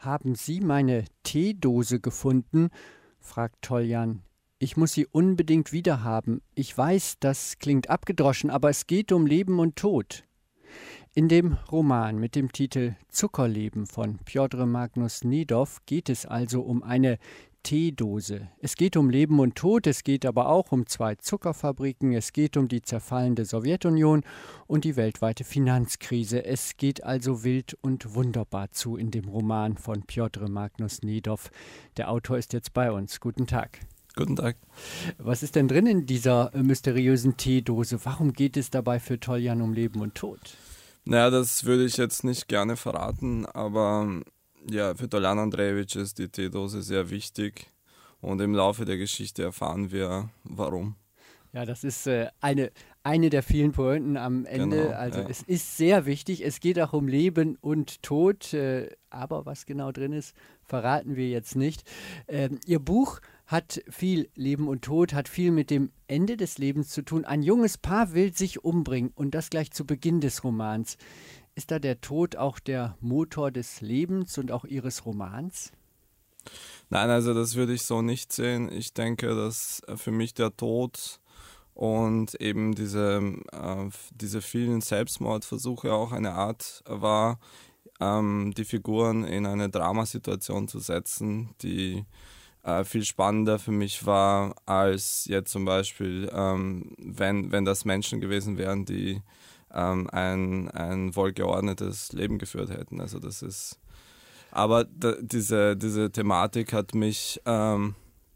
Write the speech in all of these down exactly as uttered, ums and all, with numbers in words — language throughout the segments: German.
Haben Sie meine Teedose gefunden? Fragt Toljan. Ich muss sie unbedingt wiederhaben. Ich weiß, das klingt abgedroschen, aber es geht um Leben und Tod. In dem Roman mit dem Titel Zuckerleben von Pjotr Magnus Nedow geht es also um eine Teedose. Es geht um Leben und Tod, es geht aber auch um zwei Zuckerfabriken, es geht um die zerfallende Sowjetunion und die weltweite Finanzkrise. Es geht also wild und wunderbar zu in dem Roman von Pjotr Magnus Nedow. Der Autor ist jetzt bei uns. Guten Tag. Guten Tag. Was ist denn drin in dieser äh, mysteriösen Teedose? Warum geht es dabei für Toljan um Leben und Tod? Naja, das würde ich jetzt nicht gerne verraten, aber ja, für Toljan Andrejewitsch ist die Teedose sehr wichtig und im Laufe der Geschichte erfahren wir, warum. Ja, das ist äh, eine, eine der vielen Pointen am Ende. Genau, also ja. Es ist sehr wichtig, es geht auch um Leben und Tod, äh, aber was genau drin ist, verraten wir jetzt nicht. Ähm, Ihr Buch hat viel Leben und Tod, hat viel mit dem Ende des Lebens zu tun. Ein junges Paar will sich umbringen und das gleich zu Beginn des Romans. Ist da der Tod auch der Motor des Lebens und auch Ihres Romans? Nein, also das würde ich so nicht sehen. Ich denke, dass für mich der Tod und eben diese, äh, diese vielen Selbstmordversuche auch eine Art war, ähm, die Figuren in eine Dramasituation zu setzen, die äh, viel spannender für mich war, als jetzt zum Beispiel, ähm, wenn, wenn das Menschen gewesen wären, die ähm, ein, ein wohlgeordnetes Leben geführt hätten. Also das ist, aber da, diese, diese Thematik hat mich ähm,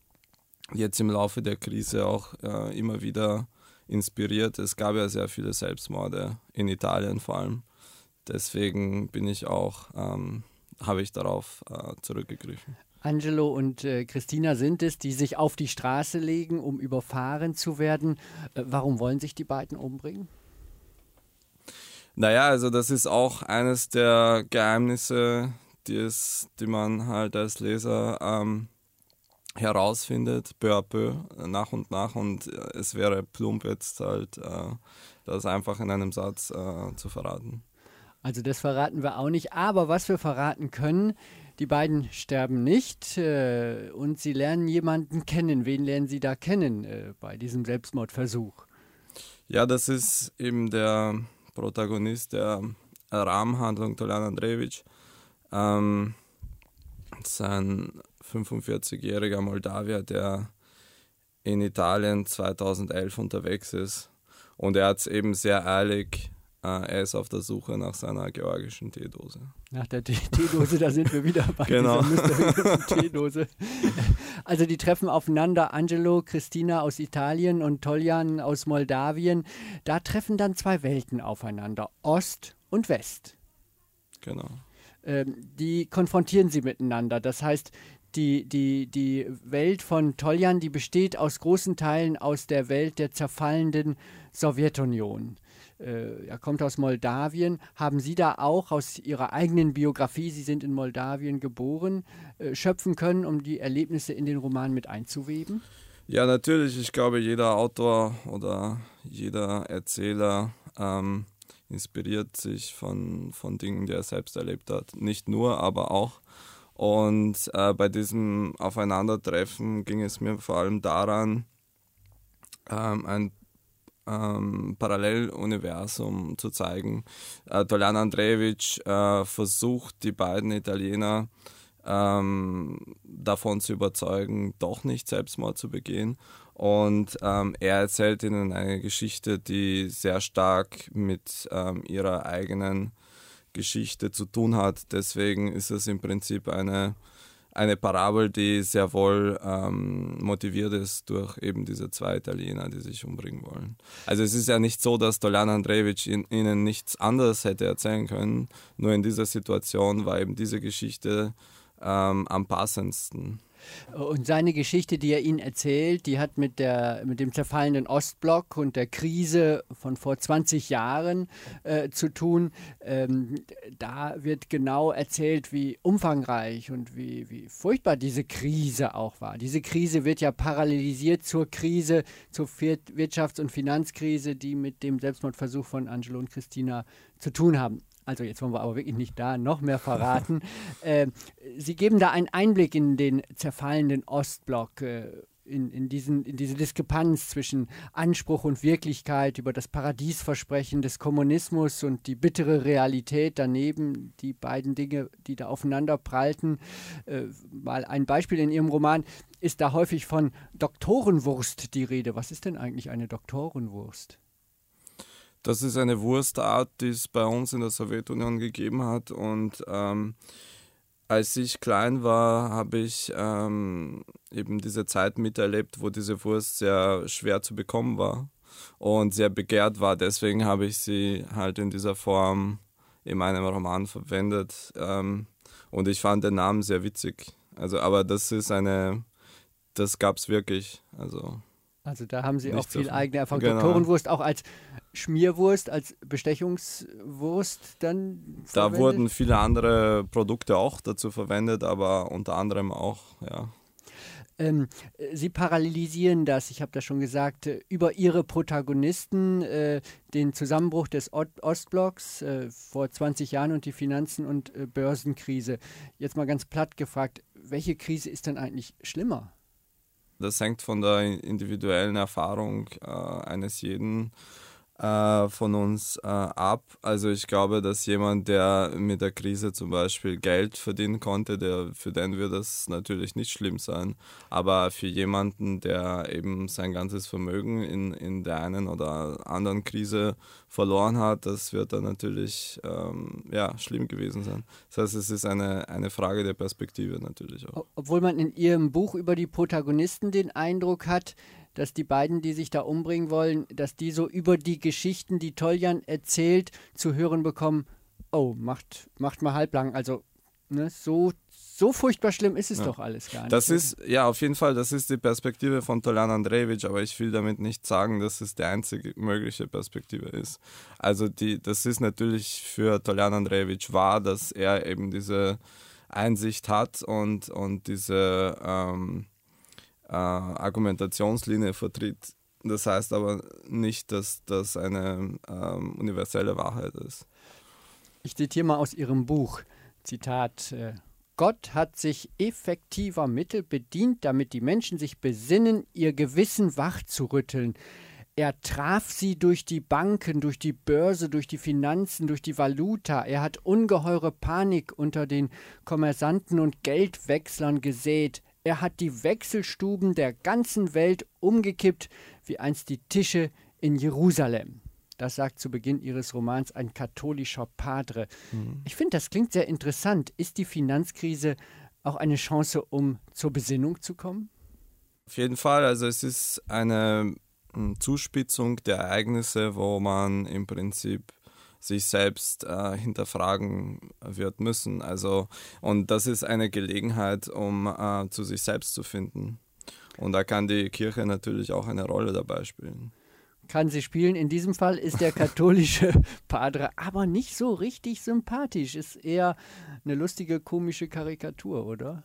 jetzt im Laufe der Krise auch äh, immer wieder inspiriert. Es gab ja sehr viele Selbstmorde in Italien vor allem. Deswegen bin ich auch, ähm, habe ich darauf äh, zurückgegriffen. Angelo und äh, Christina sind es, die sich auf die Straße legen, um überfahren zu werden. Äh, warum wollen sich die beiden umbringen? Naja, also das ist auch eines der Geheimnisse, die, es, die man halt als Leser ähm, herausfindet, peu à peu, nach und nach. Und es wäre plump jetzt halt, äh, das einfach in einem Satz äh, zu verraten. Also das verraten wir auch nicht, aber was wir verraten können, die beiden sterben nicht äh, und sie lernen jemanden kennen. Wen lernen sie da kennen äh, bei diesem Selbstmordversuch? Ja, das ist eben der Protagonist der Rahmenhandlung, Toljan Andrejewitsch. Ähm, sein fünfundvierzigjähriger Moldawier, der in Italien zweitausendelf unterwegs ist. Und er hat es eben sehr eilig. Er ist auf der Suche nach seiner georgischen Teedose. Nach der Te- Teedose, da sind wir wieder bei genau. dieser mysteriösen Teedose. Also die treffen aufeinander, Angelo, Christina aus Italien und Toljan aus Moldawien. Da treffen dann zwei Welten aufeinander, Ost und West. Genau. Ähm, die konfrontieren sie miteinander. Das heißt, die, die, die Welt von Toljan, die besteht aus großen Teilen aus der Welt der zerfallenden Sowjetunion. Äh, er kommt aus Moldawien. Haben Sie da auch aus Ihrer eigenen Biografie, Sie sind in Moldawien geboren, äh, schöpfen können, um die Erlebnisse in den Roman mit einzuweben? Ja, natürlich. Ich glaube, jeder Autor oder jeder Erzähler ähm, inspiriert sich von, von Dingen, die er selbst erlebt hat. Nicht nur, aber auch. Und äh, bei diesem Aufeinandertreffen ging es mir vor allem daran, ähm, ein ähm, Paralleluniversum zu zeigen. Äh, Toljan Andrejewitsch äh, versucht, die beiden Italiener ähm, davon zu überzeugen, doch nicht Selbstmord zu begehen. Und ähm, er erzählt ihnen eine Geschichte, die sehr stark mit ähm, ihrer eigenen Geschichte zu tun hat. Deswegen ist es im Prinzip eine, eine Parabel, die sehr wohl ähm, motiviert ist durch eben diese zwei Italiener, die sich umbringen wollen. Also es ist ja nicht so, dass Toljan Andrejewitsch in, ihnen nichts anderes hätte erzählen können. Nur in dieser Situation war eben diese Geschichte ähm, am passendsten. Und seine Geschichte, die er Ihnen erzählt, die hat mit, der, mit dem zerfallenden Ostblock und der Krise von vor zwanzig Jahren äh, zu tun. Ähm, da wird genau erzählt, wie umfangreich und wie, wie furchtbar diese Krise auch war. Diese Krise wird ja parallelisiert zur Krise, zur Wirtschafts- und Finanzkrise, die mit dem Selbstmordversuch von Angelo und Christina zu tun haben. Also jetzt wollen wir aber wirklich nicht da noch mehr verraten. äh, Sie geben da einen Einblick in den zerfallenden Ostblock, äh, in, in, diesen, in diese Diskrepanz zwischen Anspruch und Wirklichkeit, über das Paradiesversprechen des Kommunismus und die bittere Realität daneben, die beiden Dinge, die da aufeinander prallten. Äh, mal ein Beispiel in Ihrem Roman ist da häufig von Doktorenwurst die Rede. Was ist denn eigentlich eine Doktorenwurst? Das ist eine Wurstart, die es bei uns in der Sowjetunion gegeben hat. Und ähm, als ich klein war, habe ich ähm, eben diese Zeit miterlebt, wo diese Wurst sehr schwer zu bekommen war und sehr begehrt war. Deswegen habe ich sie halt in dieser Form in meinem Roman verwendet. Ähm, und ich fand den Namen sehr witzig. Also, aber das ist eine, das gab es wirklich. Also. Also da haben Sie auch viel davon. eigene Erfahrung. Genau. Doktorenwurst auch als Schmierwurst, als Bestechungswurst dann verwendet? Da wurden viele andere Produkte auch dazu verwendet, aber unter anderem auch, ja. Ähm, Sie parallelisieren das, ich habe das schon gesagt, äh, über Ihre Protagonisten, äh, den Zusammenbruch des O- Ostblocks äh, vor zwanzig Jahren und die Finanzen- und äh, Börsenkrise. Jetzt mal ganz platt gefragt, welche Krise ist denn eigentlich schlimmer? Das hängt von der individuellen Erfahrung äh, eines jeden äh, von uns äh, ab. Also ich glaube, dass jemand, der mit der Krise zum Beispiel Geld verdienen konnte, der, für den wird das natürlich nicht schlimm sein. Aber für jemanden, der eben sein ganzes Vermögen in, in der einen oder anderen Krise verloren hat, das wird dann natürlich ähm, ja, schlimm gewesen sein. Das heißt, es ist eine, eine Frage der Perspektive natürlich auch. Obwohl man in Ihrem Buch über die Protagonisten den Eindruck hat, dass die beiden, die sich da umbringen wollen, dass die so über die Geschichten, die Toljan erzählt, zu hören bekommen, oh, macht, macht mal halblang. Also ne, so, so furchtbar schlimm ist es ja. doch alles gar nicht. Das ist, ja, auf jeden Fall, das ist die Perspektive von Toljan Andrejevic, aber ich will damit nicht sagen, dass es die einzige mögliche Perspektive ist. Also die, das ist natürlich für Toljan Andrejevic wahr, dass er eben diese Einsicht hat und, und diese ähm, äh, Argumentationslinie vertritt. Das heißt aber nicht, dass das eine ähm, universelle Wahrheit ist. Ich zitiere mal aus Ihrem Buch, Zitat, äh, Gott hat sich effektiver Mittel bedient, damit die Menschen sich besinnen, ihr Gewissen wach zu rütteln. Er traf sie durch die Banken, durch die Börse, durch die Finanzen, durch die Valuta. Er hat ungeheure Panik unter den Kommersanten und Geldwechslern gesät. Er hat die Wechselstuben der ganzen Welt umgekippt, wie einst die Tische in Jerusalem. Das sagt zu Beginn Ihres Romans ein katholischer Padre. Mhm. Ich finde, das klingt sehr interessant. Ist die Finanzkrise auch eine Chance, um zur Besinnung zu kommen? Auf jeden Fall. Also es ist eine Zuspitzung der Ereignisse, wo man im Prinzip sich selbst äh, hinterfragen wird müssen. Also, und das ist eine Gelegenheit, um äh, zu sich selbst zu finden. Und da kann die Kirche natürlich auch eine Rolle dabei spielen. Kann sie spielen. In diesem Fall ist der katholische Padre aber nicht so richtig sympathisch. Ist eher eine lustige, komische Karikatur, oder?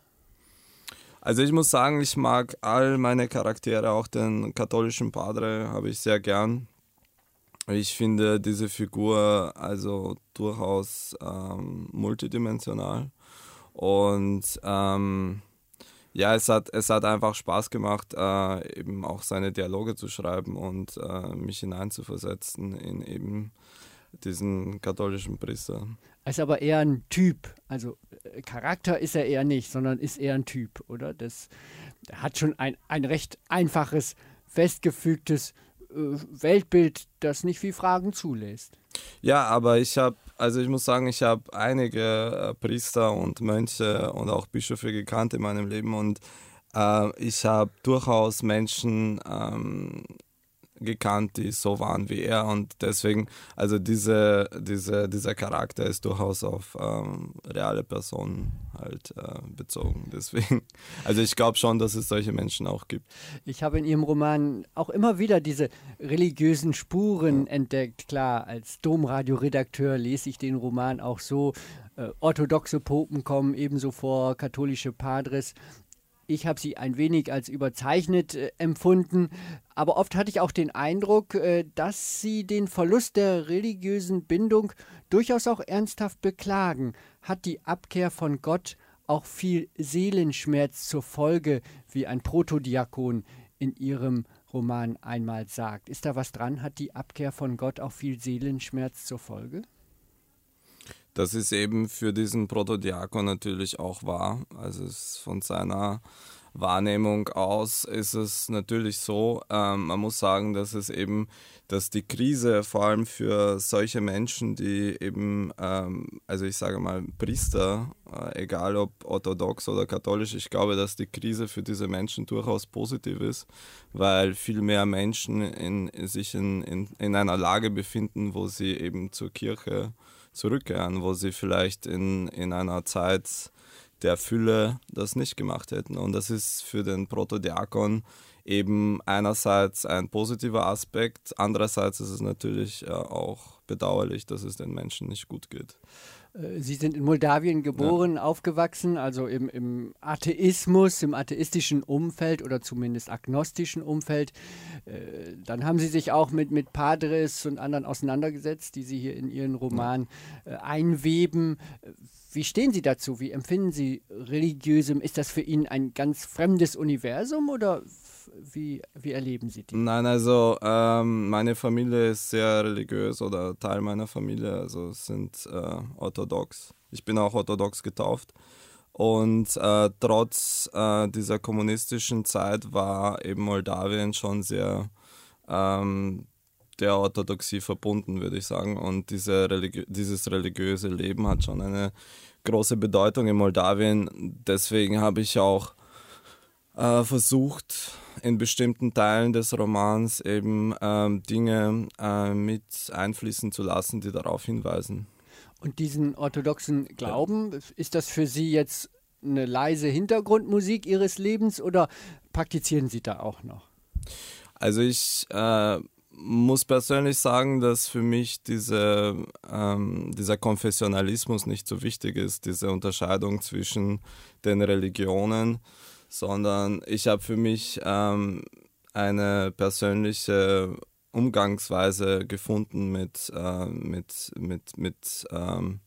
Also ich muss sagen, ich mag all meine Charaktere, auch den katholischen Padre habe ich sehr gern. Ich finde diese Figur also durchaus ähm, multidimensional und ähm, ja, es hat, es hat einfach Spaß gemacht, äh, eben auch seine Dialoge zu schreiben und äh, mich hineinzuversetzen in eben diesen katholischen Priester. Er ist aber eher ein Typ, also äh, Charakter ist er eher nicht, sondern ist eher ein Typ, oder? Das, er hat schon ein, ein recht einfaches, festgefügtes Weltbild, das nicht viel Fragen zulässt. Ja, aber ich habe, also ich muss sagen, ich habe einige äh, Priester und Mönche und auch Bischöfe gekannt in meinem Leben und äh, ich habe durchaus Menschen ähm, gekannt, die so waren wie er und deswegen, also diese, diese, dieser Charakter ist durchaus auf ähm, reale Personen halt äh, bezogen. Deswegen, also ich glaube schon, dass es solche Menschen auch gibt. Ich habe in Ihrem Roman auch immer wieder diese religiösen Spuren ja. entdeckt. Klar, als Domradio-Redakteur lese ich den Roman auch so. Äh, orthodoxe Popen kommen ebenso vor, katholische Padres. Ich habe sie ein wenig als überzeichnet äh, empfunden, aber oft hatte ich auch den Eindruck, äh, dass Sie den Verlust der religiösen Bindung durchaus auch ernsthaft beklagen. Hat die Abkehr von Gott auch viel Seelenschmerz zur Folge, wie ein Protodiakon in Ihrem Roman einmal sagt? Ist da was dran? Hat die Abkehr von Gott auch viel Seelenschmerz zur Folge? Das ist eben für diesen Protodiakon natürlich auch wahr. Also es von seiner Wahrnehmung aus ist es natürlich so, ähm, man muss sagen, dass es eben, dass die Krise vor allem für solche Menschen, die eben, ähm, also ich sage mal Priester, äh, egal ob orthodox oder katholisch, ich glaube, dass die Krise für diese Menschen durchaus positiv ist, weil viel mehr Menschen in, in sich in, in, in einer Lage befinden, wo sie eben zur Kirche zurückkehren, wo sie vielleicht in, in einer Zeit der Fülle das nicht gemacht hätten. Und das ist für den Protodiakon eben einerseits ein positiver Aspekt, andererseits ist es natürlich äh, auch bedauerlich, dass es den Menschen nicht gut geht. Sie sind in Moldawien geboren, ja. Aufgewachsen, also im, im Atheismus, im atheistischen Umfeld oder zumindest agnostischen Umfeld. Äh, dann haben Sie sich auch mit, mit Padres und anderen auseinandergesetzt, die Sie hier in Ihren Roman äh, einweben. Wie stehen Sie dazu? Wie empfinden Sie Religiösem? Ist das für ihn ein ganz fremdes Universum oder wie, wie erleben Sie die? Nein, also ähm, meine Familie ist sehr religiös oder Teil meiner Familie, also sind äh, orthodox. Ich bin auch orthodox getauft. Und äh, trotz äh, dieser kommunistischen Zeit war eben Moldawien schon sehr ähm, der Orthodoxie verbunden, würde ich sagen. Und diese religi- dieses religiöse Leben hat schon eine große Bedeutung in Moldawien. Deswegen habe ich auch äh, versucht, in bestimmten Teilen des Romans eben ähm, Dinge äh, mit einfließen zu lassen, die darauf hinweisen. Und diesen orthodoxen Glauben, ja. Ist das für Sie jetzt eine leise Hintergrundmusik Ihres Lebens oder praktizieren Sie da auch noch? Also ich äh, muss persönlich sagen, dass für mich diese, ähm, dieser Konfessionalismus nicht so wichtig ist, diese Unterscheidung zwischen den Religionen, sondern ich habe für mich ähm, eine persönliche Umgangsweise gefunden mit, äh, mit, mit, mit ähm,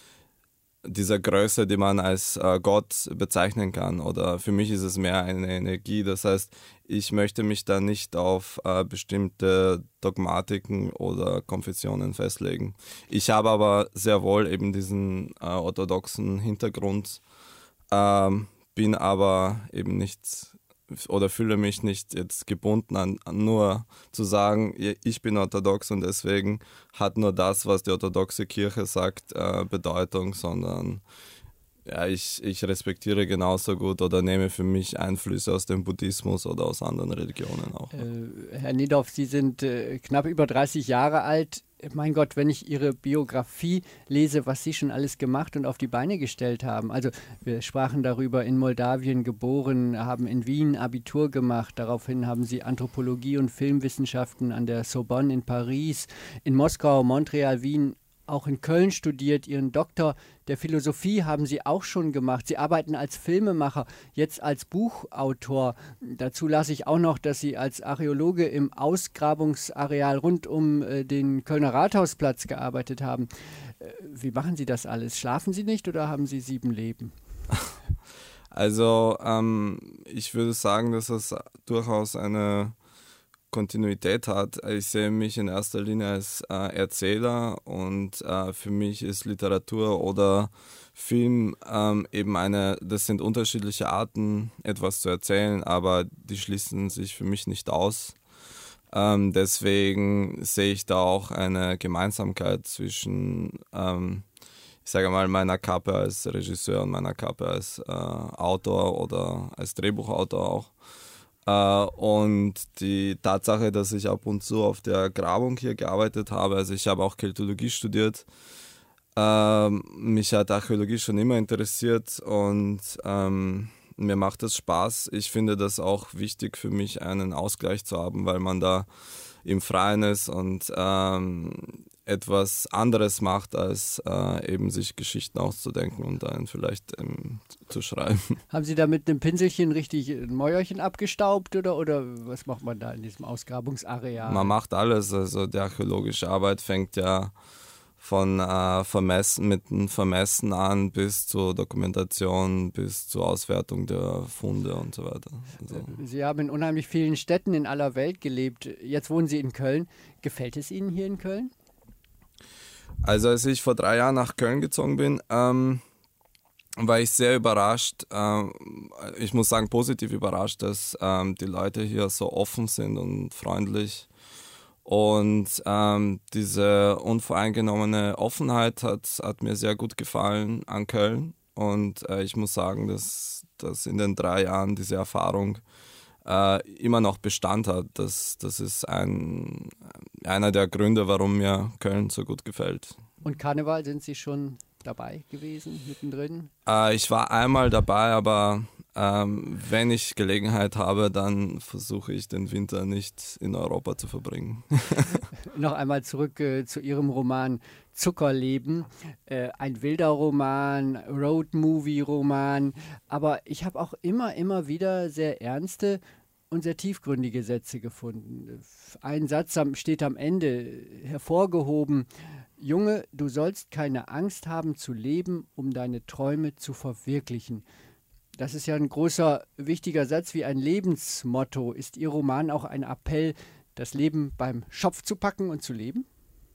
dieser Größe, die man als äh, Gott bezeichnen kann. Oder für mich ist es mehr eine Energie. Das heißt, ich möchte mich da nicht auf äh, bestimmte Dogmatiken oder Konfessionen festlegen. Ich habe aber sehr wohl eben diesen äh, orthodoxen Hintergrund, ähm, bin aber eben nicht oder fühle mich nicht jetzt gebunden an, an nur zu sagen, ich bin orthodox und deswegen hat nur das, was die orthodoxe Kirche sagt, äh, Bedeutung, sondern ja, ich, ich respektiere genauso gut oder nehme für mich Einflüsse aus dem Buddhismus oder aus anderen Religionen auch. Äh, Herr Nedorf, Sie sind äh, knapp über dreißig Jahre alt. Mein Gott, wenn ich Ihre Biografie lese, was Sie schon alles gemacht und auf die Beine gestellt haben. Also wir sprachen darüber, in Moldawien geboren, haben in Wien Abitur gemacht. Daraufhin haben Sie Anthropologie und Filmwissenschaften an der Sorbonne in Paris, in Moskau, Montreal, Wien, auch in Köln studiert. Ihren Doktor der Philosophie haben Sie auch schon gemacht. Sie arbeiten als Filmemacher, jetzt als Buchautor. Dazu las ich auch noch, dass Sie als Archäologe im Ausgrabungsareal rund um äh, den Kölner Rathausplatz gearbeitet haben. Äh, wie machen Sie das alles? Schlafen Sie nicht oder haben Sie sieben Leben? Also ähm, ich würde sagen, dass das durchaus eine Kontinuität hat. Ich sehe mich in erster Linie als äh, Erzähler und äh, für mich ist Literatur oder Film ähm, eben eine, das sind unterschiedliche Arten, etwas zu erzählen, aber die schließen sich für mich nicht aus. Ähm, deswegen sehe ich da auch eine Gemeinsamkeit zwischen, ähm, ich sage mal, meiner Kappe als Regisseur und meiner Kappe als äh, Autor oder als Drehbuchautor auch. Uh, und die Tatsache, dass ich ab und zu auf der Grabung hier gearbeitet habe, also ich habe auch Keltologie studiert, uh, mich hat Archäologie schon immer interessiert und um, mir macht das Spaß. Ich finde das auch wichtig für mich, einen Ausgleich zu haben, weil man da im Freien ist und ähm, etwas anderes macht, als äh, eben sich Geschichten auszudenken und dann vielleicht ähm, zu schreiben. Haben Sie da mit einem Pinselchen richtig ein Mäuerchen abgestaubt oder, oder was macht man da in diesem Ausgrabungsareal? Man macht alles, also die archäologische Arbeit fängt ja von äh, Vermessen, mit dem Vermessen an bis zur Dokumentation, bis zur Auswertung der Funde und so weiter. Also. Sie haben in unheimlich vielen Städten in aller Welt gelebt. Jetzt wohnen Sie in Köln. Gefällt es Ihnen hier in Köln? Also als ich vor drei Jahren nach Köln gezogen bin, ähm, war ich sehr überrascht. Ähm, ich muss sagen, positiv überrascht, dass ähm, die Leute hier so offen sind und freundlich. Und ähm, diese unvoreingenommene Offenheit hat, hat mir sehr gut gefallen an Köln. Und äh, ich muss sagen, dass, dass in den drei Jahren diese Erfahrung äh, immer noch Bestand hat. Das, das ist ein, einer der Gründe, warum mir Köln so gut gefällt. Und Karneval, sind Sie schon dabei gewesen, mittendrin? Äh, ich war einmal dabei, aber ähm, wenn ich Gelegenheit habe, dann versuche ich den Winter nicht in Europa zu verbringen. Noch einmal zurück äh, zu Ihrem Roman Zuckerleben. Äh, ein wilder Roman, Road-Movie-Roman. Aber ich habe auch immer, immer wieder sehr ernste und sehr tiefgründige Sätze gefunden. Ein Satz steht am Ende hervorgehoben. Junge, du sollst keine Angst haben zu leben, um deine Träume zu verwirklichen. Das ist ja ein großer, wichtiger Satz wie ein Lebensmotto. Ist Ihr Roman auch ein Appell, das Leben beim Schopf zu packen und zu leben?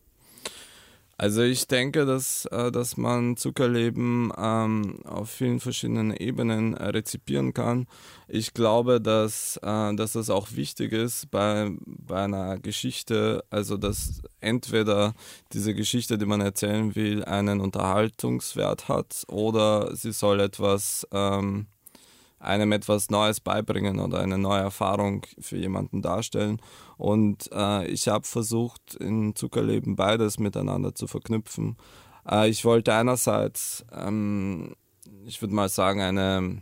Also ich denke, dass, äh, dass man Zuckerleben ähm, auf vielen verschiedenen Ebenen äh, rezipieren kann. Ich glaube, dass, äh, dass das auch wichtig ist bei, bei einer Geschichte, also dass entweder diese Geschichte, die man erzählen will, einen Unterhaltungswert hat oder sie soll etwas ähm, einem etwas Neues beibringen oder eine neue Erfahrung für jemanden darstellen. Und äh, ich habe versucht, in Zuckerleben beides miteinander zu verknüpfen. Äh, ich wollte einerseits, ähm, ich würde mal sagen, eine,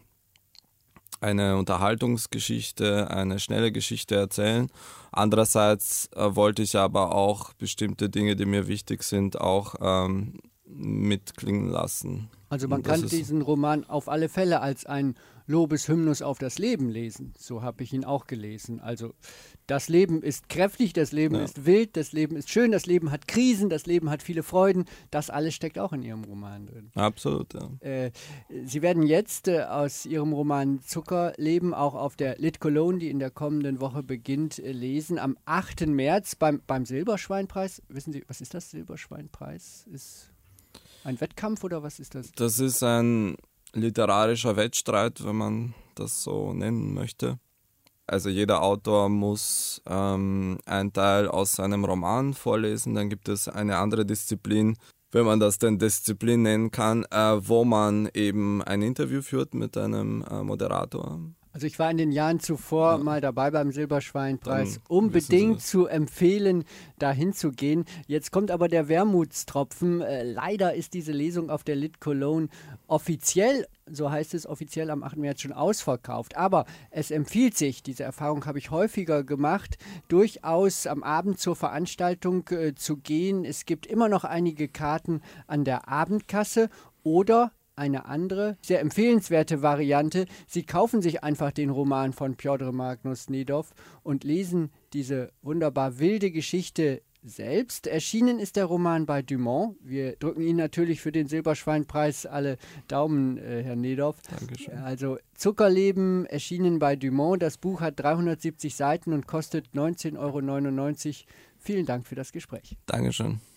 eine Unterhaltungsgeschichte, eine schnelle Geschichte erzählen. Andererseits äh, wollte ich aber auch bestimmte Dinge, die mir wichtig sind, auch ähm, mitklingen lassen. Also man kann diesen Roman auf alle Fälle als ein Lobeshymnus auf das Leben lesen. So habe ich ihn auch gelesen. Also das Leben ist kräftig, das Leben ja. ist wild, das Leben ist schön, das Leben hat Krisen, das Leben hat viele Freuden. Das alles steckt auch in Ihrem Roman drin. Absolut, ja. Äh, Sie werden jetzt äh, aus Ihrem Roman Zuckerleben auch auf der Lit Cologne, die in der kommenden Woche beginnt, äh, lesen. Am achten März beim, beim Silberschweinpreis. Wissen Sie, was ist das, Silberschweinpreis? Ist ein Wettkampf oder was ist das? Das ist ein literarischer Wettstreit, wenn man das so nennen möchte. Also jeder Autor muss ähm, einen Teil aus seinem Roman vorlesen, dann gibt es eine andere Disziplin, wenn man das denn Disziplin nennen kann, äh, wo man eben ein Interview führt mit einem äh, Moderator. Also ich war in den Jahren zuvor ja. mal dabei beim Silberschweinpreis. Dann Unbedingt zu empfehlen, da hinzugehen. Jetzt kommt aber der Wermutstropfen. Äh, leider ist diese Lesung auf der Lit Cologne offiziell, so heißt es offiziell am achten März, schon ausverkauft. Aber es empfiehlt sich, diese Erfahrung habe ich häufiger gemacht, durchaus am Abend zur Veranstaltung äh, zu gehen. Es gibt immer noch einige Karten an der Abendkasse oder eine andere, sehr empfehlenswerte Variante. Sie kaufen sich einfach den Roman von Piotr Magnus Nedov und lesen diese wunderbar wilde Geschichte selbst. Erschienen ist der Roman bei Dumont. Wir drücken Ihnen natürlich für den Silberschweinpreis alle Daumen, äh, Herr Nedov. Dankeschön. Also Zuckerleben, erschienen bei Dumont. Das Buch hat dreihundertsiebzig Seiten und kostet neunzehn Euro neunundneunzig. Vielen Dank für das Gespräch. Dankeschön.